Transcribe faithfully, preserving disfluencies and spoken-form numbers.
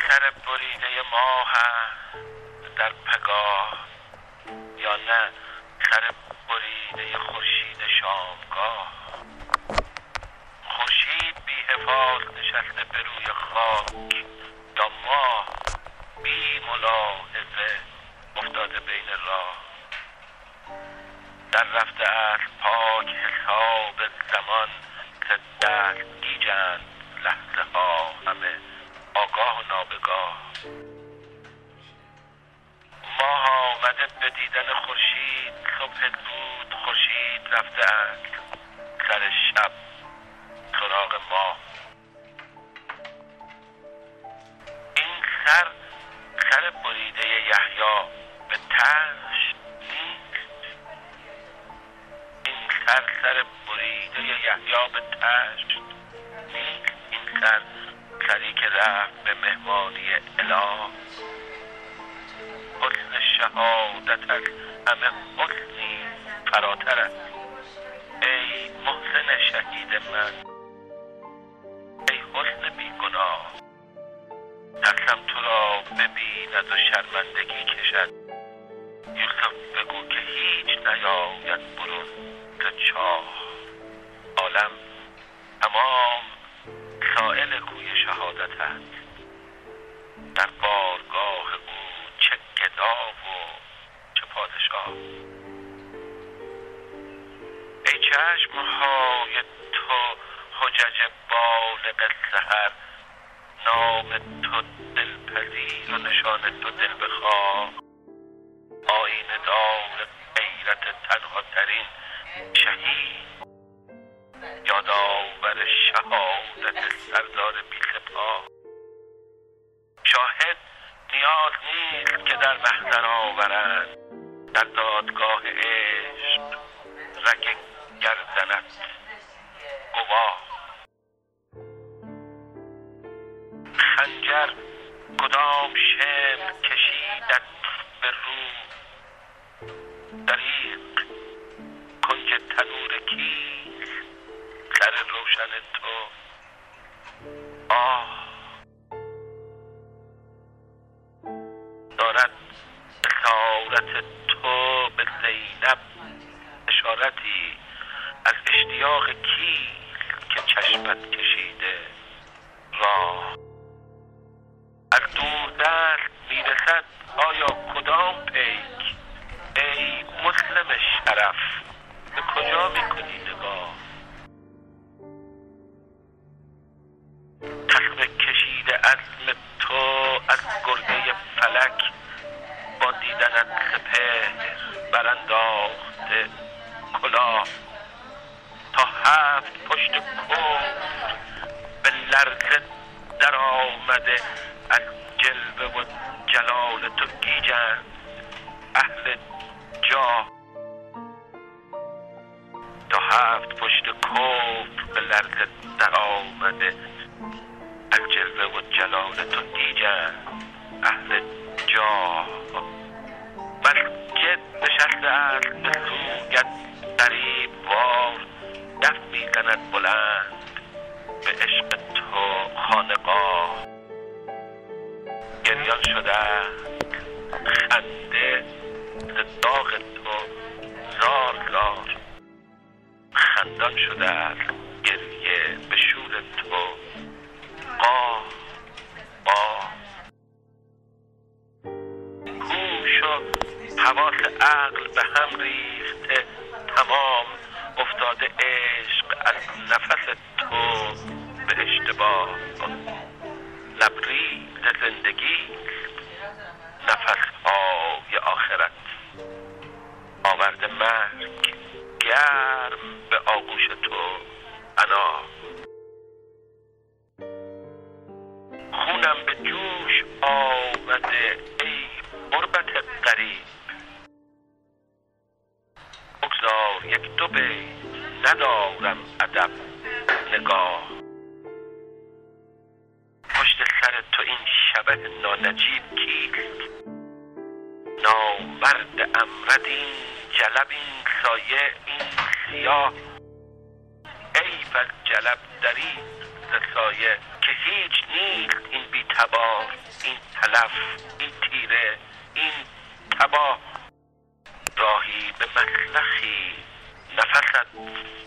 سر بریده ما هست در پگاه، یا نه سر بریده خورشید شامگاه. خورشید بی حفاظ نشسته به روی خاک، یا ماه بی ملاحظه افتاده بین راه. در رفته است پاک حساب زمان، که دست گیجند لحظه ها همه آگاه و نابگاه. ماه آمده به دیدن خورشید، صبح زود خورشید رفته است سر شب سراغ ماه. این سر سر بریده یحیی به تشت نیست. این سر سر بریده یحیی به تشت نیست. این سر سری که رفت به مهمانی اله. حسن شهادت از همه حسنی فراتر است. ای محسن شهید من، ای حسن بیگناه، نفسم تو را ببیند و شرمندگی کشد. یوسف بگو که هیچ نیاید برون ز چاه. عالم تمام سائل کوی شهادت است. در بارگاه او چه گدا و چه پادشاه. ای چشمهای تو حجج بالغ سحر، نام تو دلپذیر و نشان تو دل بخواه. آینه دار غیرت تنها ترین شهید، یادآور شهادت سردار بی سپاه. شاهد نیاز نیست که در محضر آورند، در دادگاه عشق رگ گردنت گواه. خنجر کدام شمر کشیدت به رو، دریغ کنج تنور کیست سر روشن تو. آه دارد اسارت تو به زینب اشارتی از اشتیاق کیست که چشمت کشیده راه. از دور دست میرسد آیا کدام پیک، ای مسلم شرف به کجا میکنی نگاه. تخم کشیده عزم تو از گرده فلک، با دیدنت سپهر برانداخته کلاه. تا هفت پشت کفر به لرزه در آمده، از جلوه و جلال تو گیجند اهل جاه. تا هفت پشت کفر به لرزه در آمده، از جلوه و جلال تو گیجند اهل جاه. مسجد نشسته است به سویت غریب وار، دف میزند بلند به عشق تو خانقاه. گریان شده خنده ز داغ تو زار زار، خندان شده است گریه به شور تو قاه قاه. هوش و حواس عقل به هم ریخته تمام، افتاده عشق از نفس تو به اشتباه. لبریز زندگی نفسهای آخرت، آورده مرگ گرم به آغوش تو انا. خونم به جوش آمده ای غربت غریب، بگذار یک دو بیت ندارم ادب نگاه. پشت سر تو این شبه نانجیب کیست، نامرد امرد این جلب این سایه این سیاه. ای بس جلب دری ز سایه که هیچ نیست این بی تبار، این تلف، این تیره، این تباه. راهی به مطلخی نفست